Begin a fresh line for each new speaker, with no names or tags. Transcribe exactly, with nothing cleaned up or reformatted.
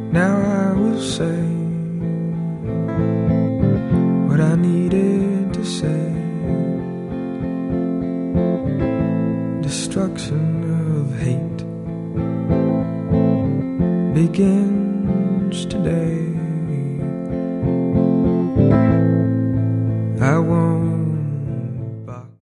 Now I will say what I needed to say. Destruction of hate begins today.